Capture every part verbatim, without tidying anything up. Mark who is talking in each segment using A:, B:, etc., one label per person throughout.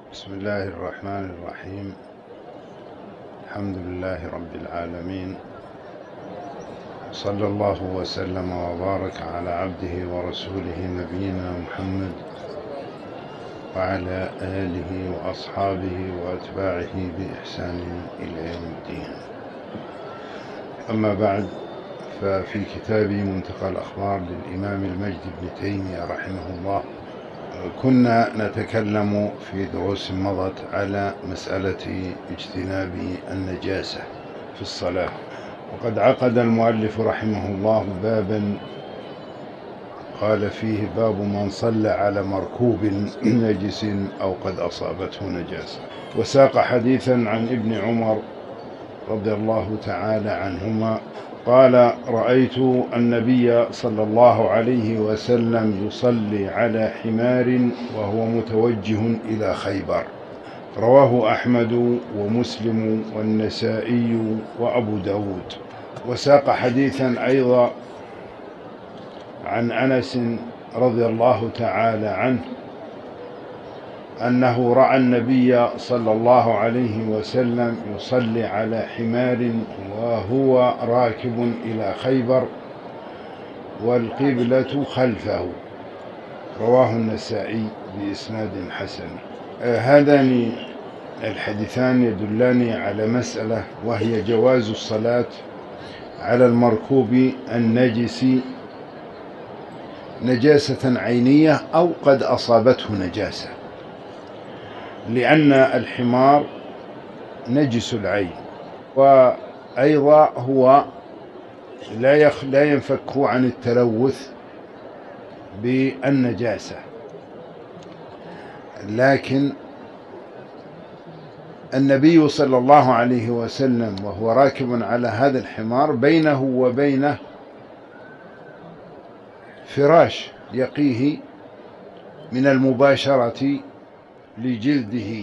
A: بسم الله الرحمن الرحيم. الحمد لله رب العالمين، صلى الله وسلم وبارك على عبده ورسوله نبينا محمد وعلى آله وأصحابه وأتباعه بإحسان إلى يوم الدين. أما بعد، ففي كتاب منتقى الأخبار للإمام المجد بن تيمية رحمه الله كنا نتكلم في دروس مضت على مسألة اجتناب النجاسة في الصلاة، وقد عقد المؤلف رحمه الله بابا قال فيه: باب من صلى على مركوب نجس أو قد أصابته نجاسة. وساق حديثا عن ابن عمر رضي الله تعالى عنهما قال: رأيت النبي صلى الله عليه وسلم يصلي على حمار وهو متوجه إلى خيبر. رواه أحمد ومسلم والنسائي وأبو داود. وساق حديثا أيضا عن أنس رضي الله تعالى عنه أنه رأى النبي صلى الله عليه وسلم يصلي على حمار وهو راكب إلى خيبر والقبلة خلفه. رواه النسائي بإسناد حسن. هذان الحديثان يدلان على مسألة، وهي جواز الصلاة على المركوب النجس نجاسة عينية أو قد أصابته نجاسة، لأن الحمار نجس العين، وأيضا هو لا يخ لا ينفك عن التلوث بالنجاسة. لكن النبي صلى الله عليه وسلم وهو راكب على هذا الحمار بينه وبينه فراش يقيه من المباشرة لجلده،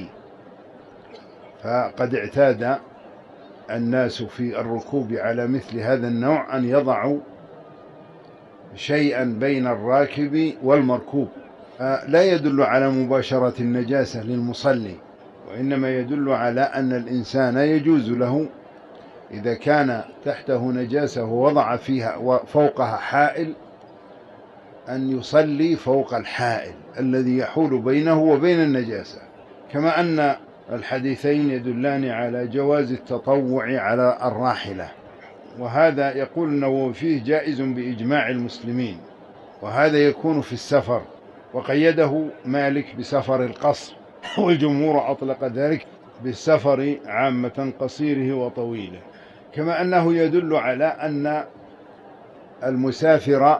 A: فقد اعتاد الناس في الركوب على مثل هذا النوع أن يضعوا شيئا بين الراكب والمركوب. لا يدل على مباشرة النجاسة للمصلي، وإنما يدل على أن الإنسان يجوز له إذا كان تحته نجاسة ووضع فيها فوقها حائل أن يصلي فوق الحائل الذي يحول بينه وبين النجاسة. كما أن الحديثين يدلان على جواز التطوع على الراحلة، وهذا يقول النووي فيه جائز بإجماع المسلمين، وهذا يكون في السفر، وقيده مالك بسفر القصر، والجمهور أطلق ذلك بالسفر عامة قصيره وطويله. كما أنه يدل على أن المسافر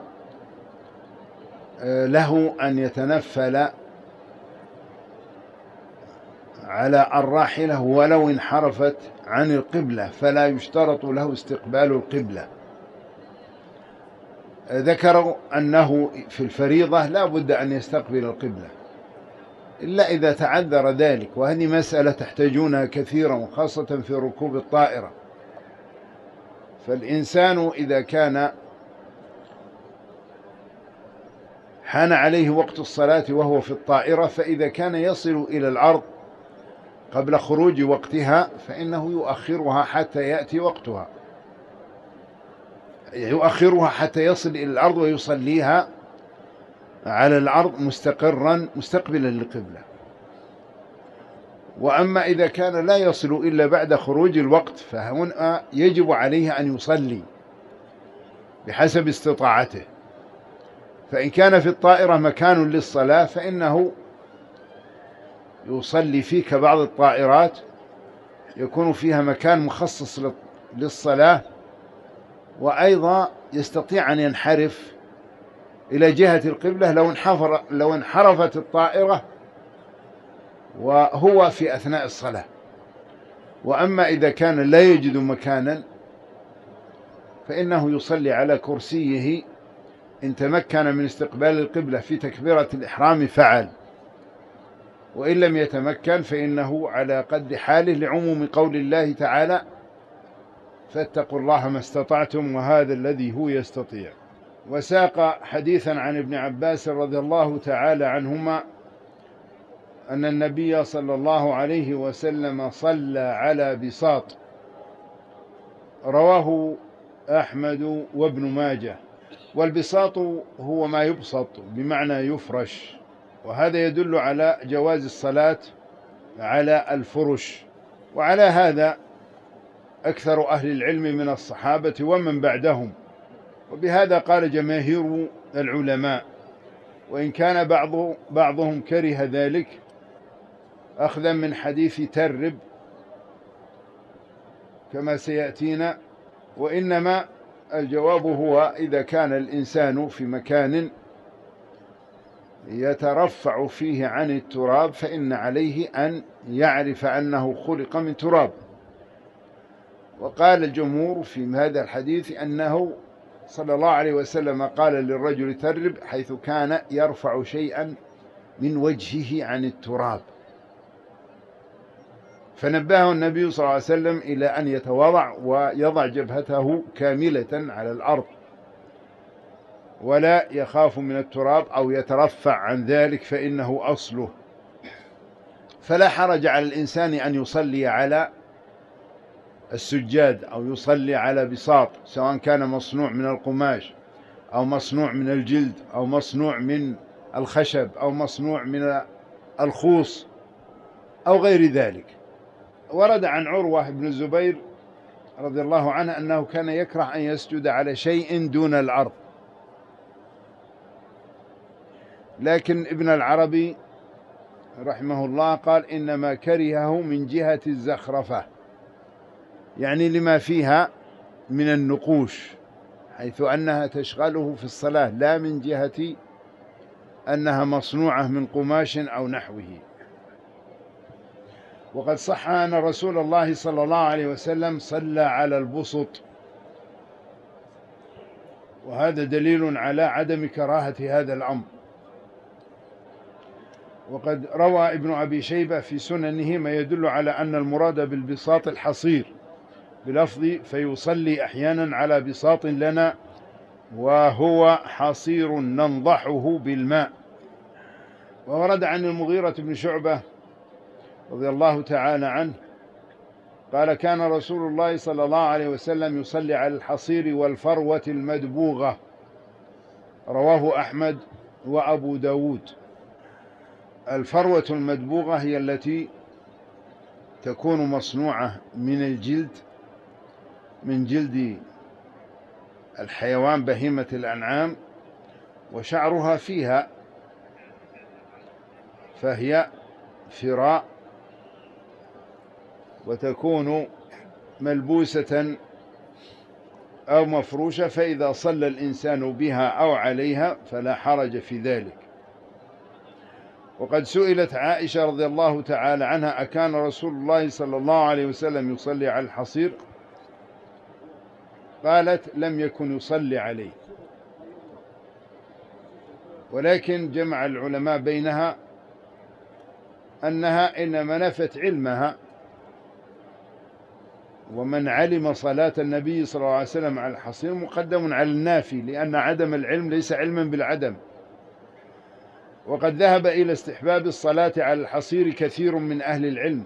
A: له أن يتنفل على الراحلة ولو انحرفت عن القبلة، فلا يشترط له استقبال القبلة. ذكروا أنه في الفريضة لا بد أن يستقبل القبلة إلا إذا تعذر ذلك، وهذه مسألة تحتاجونها كثيرا، وخاصة في ركوب الطائرة. فالإنسان إذا كان حان عليه وقت الصلاة وهو في الطائرة، فإذا كان يصل إلى الأرض قبل خروج وقتها فإنه يؤخرها حتى يأتي وقتها، يؤخرها حتى يصل إلى الأرض ويصليها على الأرض مستقرا مستقبلا للقبلة. وأما إذا كان لا يصل إلا بعد خروج الوقت فهنا يجب عليه أن يصلي بحسب استطاعته. فإن كان في الطائرة مكان للصلاة فإنه يصلي فيه، كبعض الطائرات يكون فيها مكان مخصص للصلاة، وأيضا يستطيع أن ينحرف إلى جهة القبلة لو انحفر لو انحرفت الطائرة وهو في أثناء الصلاة. وأما إذا كان لا يجد مكانا فإنه يصلي على كرسيه، إن تمكن من استقبال القبلة في تكبيرة الإحرام فعل، وإن لم يتمكن فإنه على قد حاله، لعموم قول الله تعالى: فاتقوا الله ما استطعتم وهذا الذي هو يستطيع. وساق حديثا عن ابن عباس رضي الله تعالى عنهما أن النبي صلى الله عليه وسلم صلى على بساط، رواه أحمد وابن ماجه. والبساط هو ما يبسط بمعنى يفرش، وهذا يدل على جواز الصلاة على الفرش. وعلى هذا أكثر أهل العلم من الصحابة ومن بعدهم، وبهذا قال جماهير العلماء، وإن كان بعض بعضهم كره ذلك أخذا من حديث ترب كما سيأتينا. وإنما الجواب هو إذا كان الإنسان في مكان يترفع فيه عن التراب فإن عليه أن يعرف أنه خلق من تراب. وقال الجمهور في هذا الحديث أنه صلى الله عليه وسلم قال للرجل ترب، حيث كان يرفع شيئا من وجهه عن التراب، فنبهه النبي صلى الله عليه وسلم إلى أن يتواضع ويضع جبهته كاملة على الأرض، ولا يخاف من التراب أو يترفع عن ذلك فإنه أصله. فلا حرج على الإنسان أن يصلي على السجاد أو يصلي على بساط، سواء كان مصنوع من القماش أو مصنوع من الجلد أو مصنوع من الخشب أو مصنوع من الخوص أو غير ذلك. ورد عن عروة بن الزبير رضي الله عنه أنه كان يكره أن يسجد على شيء دون الأرض، لكن ابن العربي رحمه الله قال إنما كرهه من جهة الزخرفة، يعني لما فيها من النقوش، حيث أنها تشغله في الصلاة، لا من جهة أنها مصنوعة من قماش أو نحوه. وقد صح أن رسول الله صلى الله عليه وسلم صلى على البسط، وهذا دليل على عدم كراهة هذا الأمر. وقد روى ابن أبي شيبة في سننه ما يدل على أن المراد بالبساط الحصير، بلفظ فيصلي أحيانا على بساط لنا وهو حصير ننضحه بالماء. وورد عن المغيرة بن شعبة رضي الله تعالى عنه قال كان رسول الله صلى الله عليه وسلم يصلي على الحصير والفروة المدبوغة، رواه أحمد وأبو داود. الفروة المدبوغة هي التي تكون مصنوعة من الجلد، من جلد الحيوان بهيمة الأنعام، وشعرها فيها، فهي فراء وتكون ملبوسة أو مفروشة، فإذا صلى الإنسان بها أو عليها فلا حرج في ذلك. وقد سئلت عائشة رضي الله تعالى عنها أكان رسول الله صلى الله عليه وسلم يصلي على الحصير؟ قالت لم يكن يصلي عليه، ولكن جمع العلماء بينها أنها إنما نفت علمها، ومن علم صلاة النبي صلى الله عليه وسلم على الحصير مقدم على النافي، لأن عدم العلم ليس علما بالعدم. وقد ذهب إلى استحباب الصلاة على الحصير كثير من أهل العلم،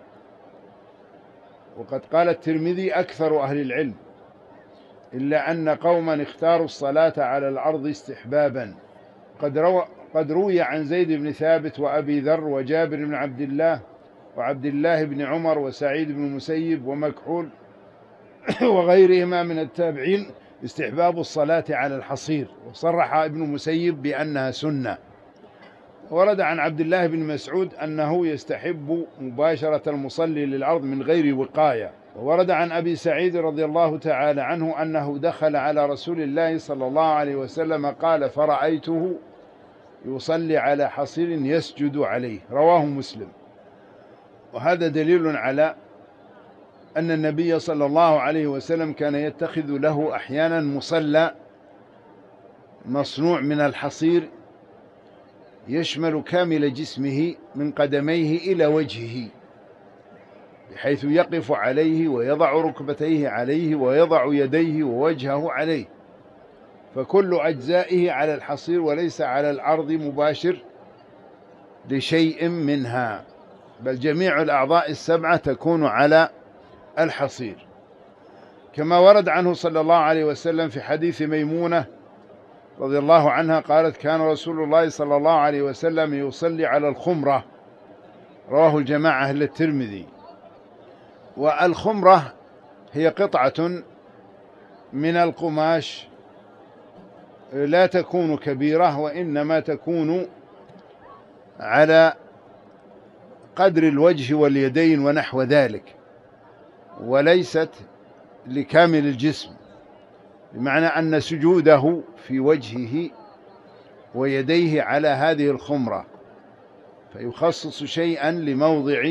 A: وقد قال الترمذي أكثر أهل العلم، إلا أن قوما اختاروا الصلاة على الأرض استحبابا. قد, روى قد روي عن زيد بن ثابت وأبي ذر وجابر بن عبد الله وعبد الله بن عمر وسعيد بن المسيب ومكحول وغيرهما من التابعين استحباب الصلاة على الحصير، وصرح ابن المسيب بأنها سنة. ورد عن عبد الله بن مسعود أنه يستحب مباشرة المصلي للأرض من غير وقاية. وورد عن أبي سعيد رضي الله تعالى عنه أنه دخل على رسول الله صلى الله عليه وسلم قال فرأيته يصلي على حصير يسجد عليه، رواه مسلم. وهذا دليل على أن النبي صلى الله عليه وسلم كان يتخذ له أحيانا مصلى مصنوع من الحصير يشمل كامل جسمه من قدميه إلى وجهه، بحيث يقف عليه ويضع ركبتيه عليه ويضع يديه ووجهه عليه، فكل أجزائه على الحصير وليس على الأرض مباشر، لشيء منها، بل جميع الأعضاء السبعة تكون على الحصير، كما ورد عنه صلى الله عليه وسلم في حديث ميمونة رضي الله عنها قالت: كان رسول الله صلى الله عليه وسلم يصلي على الخمرة، رواه الجماعة إلا الترمذي. والخمرة هي قطعة من القماش لا تكون كبيرة، وإنما تكون على قدر الوجه واليدين ونحو ذلك، وليست لكامل الجسم، بمعنى أن سجوده في وجهه ويديه على هذه الخمرة، فيخصص شيئا لموضع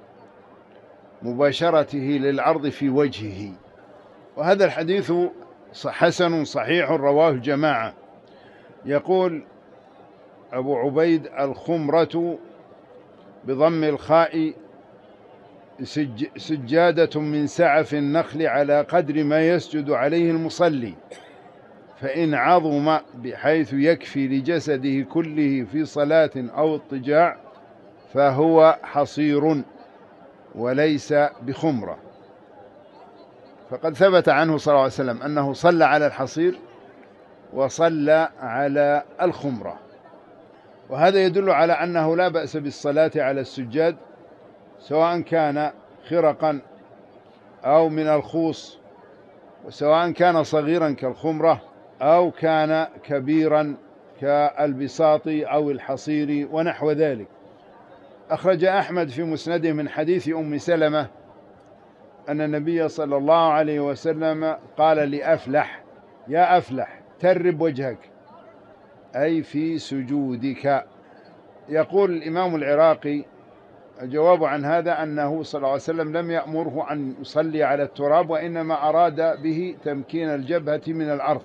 A: مباشرته للعرض في وجهه. وهذا الحديث حسن صحيح رواه الجماعة. يقول أبو عبيد: الخمرة بضم الخاء سج سجادة من سعف النخل على قدر ما يسجد عليه المصلي، فإن عظم بحيث يكفي لجسده كله في صلاة أو اضطجاع فهو حصير وليس بخمرة. فقد ثبت عنه صلى الله عليه وسلم أنه صلى على الحصير وصلى على الخمرة، وهذا يدل على أنه لا بأس بالصلاة على السجاد، سواء كان خرقا أو من الخوص، وسواء كان صغيرا كالخمرة أو كان كبيرا كالبساط أو الحصير ونحو ذلك. أخرج أحمد في مسنده من حديث أم سلمة أن النبي صلى الله عليه وسلم قال لأفلح: يا أفلح ترب وجهك، أي في سجودك. يقول الإمام العراقي: الجواب عن هذا أنه صلى الله عليه وسلم لم يأمره أن يصلي على التراب، وإنما أراد به تمكين الجبهة من الأرض،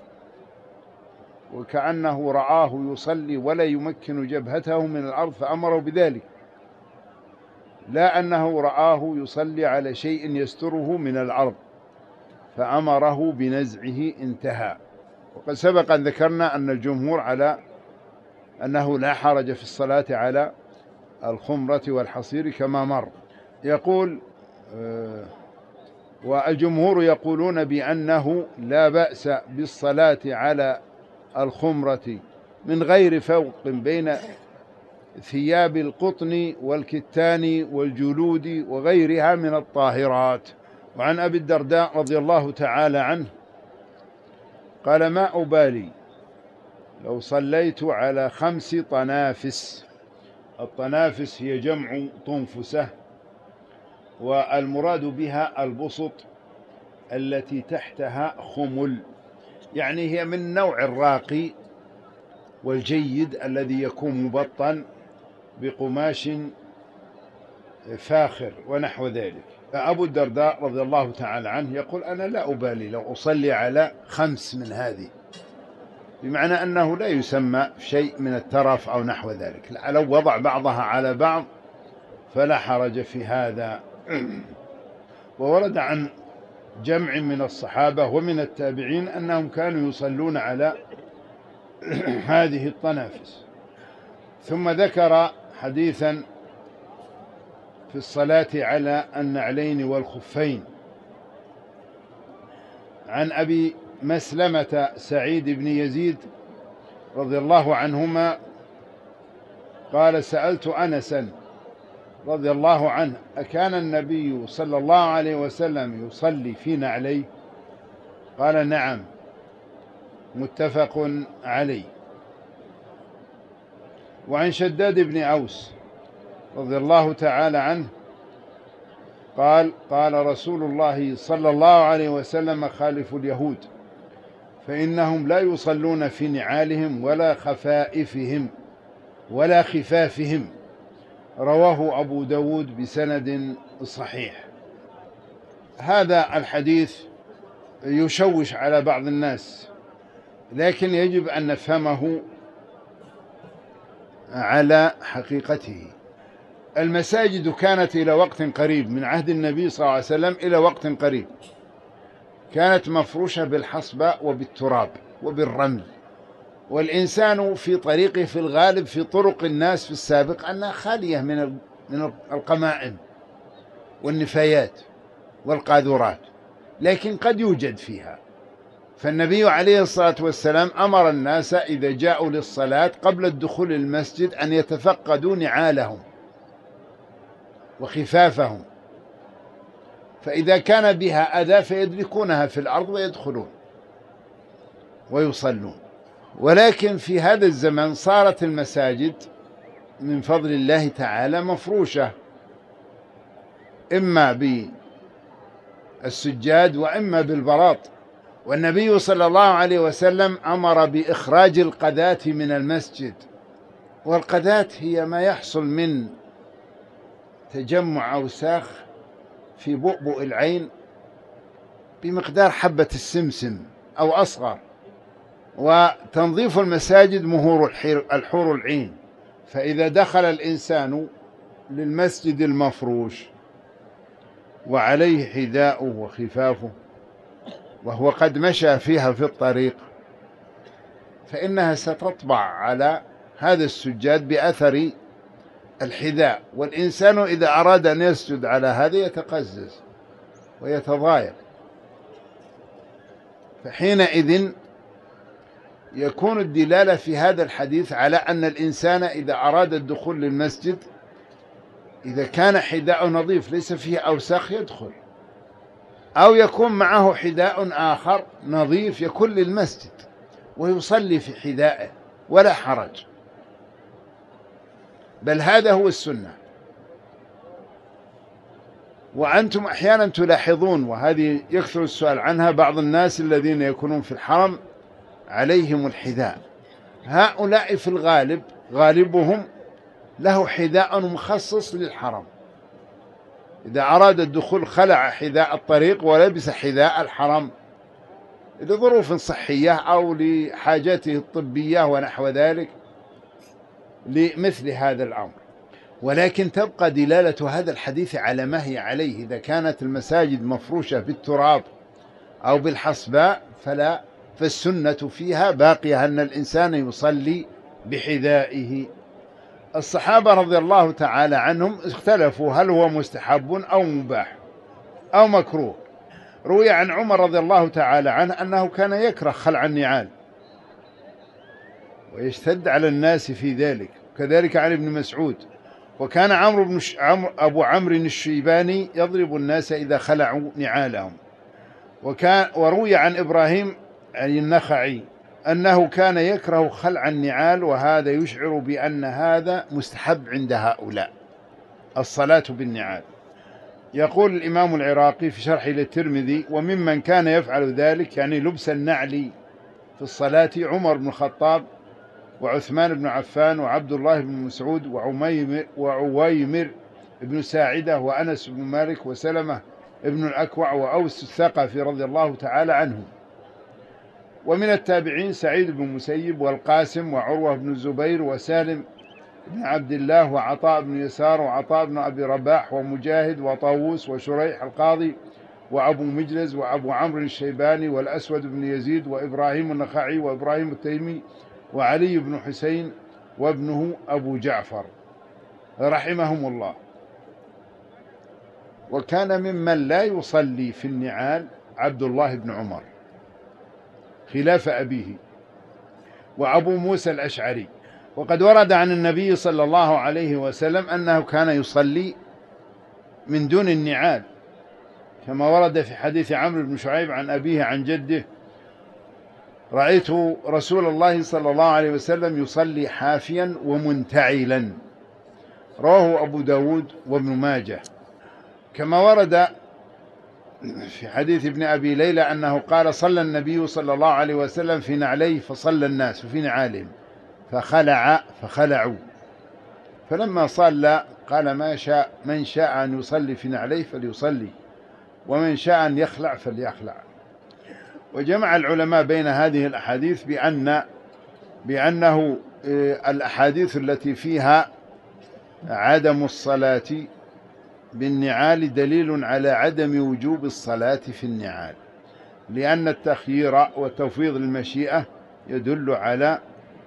A: وكأنه رآه يصلي ولا يمكن جبهته من الأرض فأمره بذلك، لا أنه رآه يصلي على شيء يستره من الأرض فأمره بنزعه، انتهى. وقد سبق أن ذكرنا أن الجمهور على أنه لا حرج في الصلاة على الخمرة والحصير كما مر. يقول آه والجمهور يقولون بأنه لا بأس بالصلاة على الخمرة من غير فرق بين ثياب القطن والكتان والجلود وغيرها من الطاهرات. وعن أبي الدرداء رضي الله تعالى عنه قال: ما أبالي لو صليت على خمس طنافس. الطنافس هي جمع طنفسة، والمراد بها البسط التي تحتها خمل، يعني هي من نوع الراقي والجيد الذي يكون مبطن بقماش فاخر ونحو ذلك. فأبو الدرداء رضي الله تعالى عنه يقول: أنا لا أبالي لو أصلي على خمس من هذه، بمعنى أنه لا يسمى شيء من الترف أو نحو ذلك، لو وضع بعضها على بعض فلا حرج في هذا. وورد عن جمع من الصحابة ومن التابعين أنهم كانوا يصلون على هذه الطنافس. ثم ذكر حديثا في الصلاة على النعلين والخفين عن أبي مسلمة سعيد بن يزيد رضي الله عنهما قال: سألت أنسا رضي الله عنه: أكان النبي صلى الله عليه وسلم يصلي في نعليه؟ قال: نعم، متفق عليه. وعن شداد بن أوس رضي الله تعالى عنه قال: قال رسول الله صلى الله عليه وسلم: خالفوا اليهود فإنهم لا يصلون في نعالهم ولا خفائفهم ولا خفافهم. رواه أبو داود بسند صحيح. هذا الحديث يشوش على بعض الناس، لكن يجب أن نفهمه على حقيقته. المساجد كانت إلى وقت قريب من عهد النبي صلى الله عليه وسلم إلى وقت قريب كانت مفروشة بالحصبة وبالتراب وبالرمل، والإنسان في طريقه في الغالب في طرق الناس في السابق أنها خالية من من القمائم والنفايات والقاذورات، لكن قد يوجد فيها. فالنبي عليه الصلاة والسلام أمر الناس إذا جاءوا للصلاة قبل الدخول المسجد أن يتفقدوا نعالهم وخفافهم، فإذا كان بها أذى فيدركونها في الأرض ويدخلون ويصلون. ولكن في هذا الزمن صارت المساجد من فضل الله تعالى مفروشة، إما بالسجاد وإما بالبلاط. والنبي صلى الله عليه وسلم أمر بإخراج القذاة من المسجد، والقذاة هي ما يحصل من تجمع أوساخ في بؤبؤ العين بمقدار حبة السمسم أو أصغر. وتنظيف المساجد مهور الحور العين، فإذا دخل الإنسان للمسجد المفروش وعليه حذاؤه وخفافه وهو قد مشى فيها في الطريق، فإنها ستطبع على هذا السجاد بأثر الحذاء، والإنسان إذا أراد أن يسجد على هذا يتقزز ويتضايق. فحينئذ يكون الدلالة في هذا الحديث على أن الإنسان إذا أراد الدخول للمسجد إذا كان حذاء نظيف ليس فيه أوساخ يدخل، أو يكون معه حذاء آخر نظيف يكون للمسجد ويصلي في حذائه ولا حرج، بل هذا هو السنة. وأنتم أحيانا تلاحظون، وهذه يكثر السؤال عنها، بعض الناس الذين يكونون في الحرم عليهم الحذاء، هؤلاء في الغالب غالبهم له حذاء مخصص للحرم، إذا أراد الدخول خلع حذاء الطريق ولبس حذاء الحرم لظروف صحية أو لحاجاته الطبية ونحو ذلك لمثل هذا الأمر. ولكن تبقى دلالة هذا الحديث على ما هي عليه. إذا كانت المساجد مفروشة بالتراب أو بالحصباء فلا، فالسنة فيها باقية أن الإنسان يصلي بحذائه. الصحابة رضي الله تعالى عنهم اختلفوا هل هو مستحب أو مباح أو مكروه. روي عن عمر رضي الله تعالى عنه أنه كان يكره خلع النعال ويشتد على الناس في ذلك، كذلك عن ابن مسعود. وكان عمرو بن ش... عمرو أبو عمرو الشيباني يضرب الناس إذا خلعوا نعالهم. وكان وروي عن إبراهيم النخعي أنه كان يكره خلع النعال، وهذا يشعر بأن هذا مستحب عند هؤلاء الصلاة بالنعال. يقول الإمام العراقي في شرحه للترمذي: وممن كان يفعل ذلك يعني لبس النعل في الصلاة عمر بن الخطاب وعثمان بن عفان وعبد الله بن مسعود وعميمر وعويمر بن ساعدة وأنس بن مالك وسلمة ابن الأكوع وأوس الثقفي رضي الله تعالى عنهم. ومن التابعين سعيد بن مسيب والقاسم وعروة بن الزبير وسالم بن عبد الله وعطاء بن يسار وعطاء بن أبي رباح ومجاهد وطاووس وشريح القاضي وأبو مجلز وأبو عمرو الشيباني والأسود بن يزيد وإبراهيم النخعي وإبراهيم التيمي وعلي بن حسين وابنه أبو جعفر رحمهم الله. وكان ممن لا يصلي في النعال عبد الله بن عمر خلاف أبيه وأبو موسى الأشعري. وقد ورد عن النبي صلى الله عليه وسلم أنه كان يصلي من دون النعال، كما ورد في حديث عمرو بن شعيب عن أبيه عن جده: رأيت رسول الله صلى الله عليه وسلم يصلي حافيا ومنتعلا. رواه أبو داود وابن ماجه. كما ورد في حديث ابن أبي ليلى أنه قال: صلى النبي صلى الله عليه وسلم في نعليه فصلى الناس في نعالهم فخلع فخلعوا، فلما صلى قال: ما شاء من شاء أن يصلي في نعليه فليصلي، ومن شاء أن يخلع فليخلع. وجمع العلماء بين هذه الأحاديث بأن بأنه الأحاديث التي فيها عدم الصلاة بالنعال دليل على عدم وجوب الصلاة في النعال، لأن التخيير والتفويض للمشيئة يدل على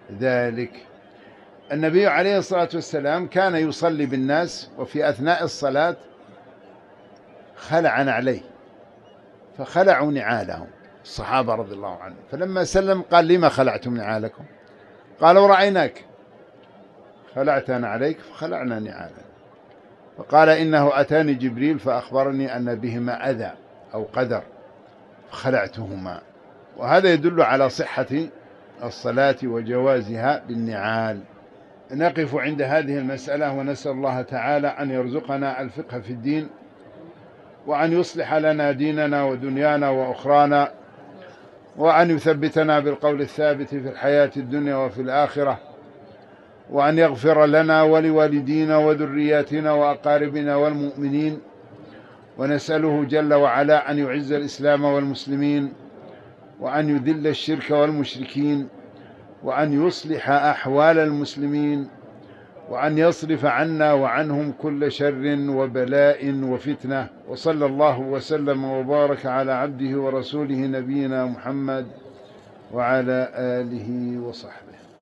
A: ذلك. النبي عليه الصلاة والسلام كان يصلي بالناس، وفي أثناء الصلاة خلع نعليه، فخلعوا نعالهم الصحابة رضي الله عنهم، فلما سلم قال: لما خلعتم نعالكم؟ قالوا: رأيناك خلعت نعليك فخلعنا نعالنا. فقال: إنه أتاني جبريل فأخبرني أن بهما أذى أو قدر فخلعتهما. وهذا يدل على صحة الصلاة وجوازها بالنعال. نقف عند هذه المسألة، ونسأل الله تعالى أن يرزقنا الفقه في الدين، وأن يصلح لنا ديننا ودنيانا وأخرانا، وأن يثبتنا بالقول الثابت في الحياة الدنيا وفي الآخرة، وأن يغفر لنا ولوالدينا وذرياتنا وأقاربنا والمؤمنين. ونسأله جل وعلا أن يعز الإسلام والمسلمين، وأن يذل الشرك والمشركين، وأن يصلح أحوال المسلمين، وأن يصرف عنا وعنهم كل شر وبلاء وفتنة. وصلى الله وسلم وبارك على عبده ورسوله نبينا محمد وعلى آله وصحبه.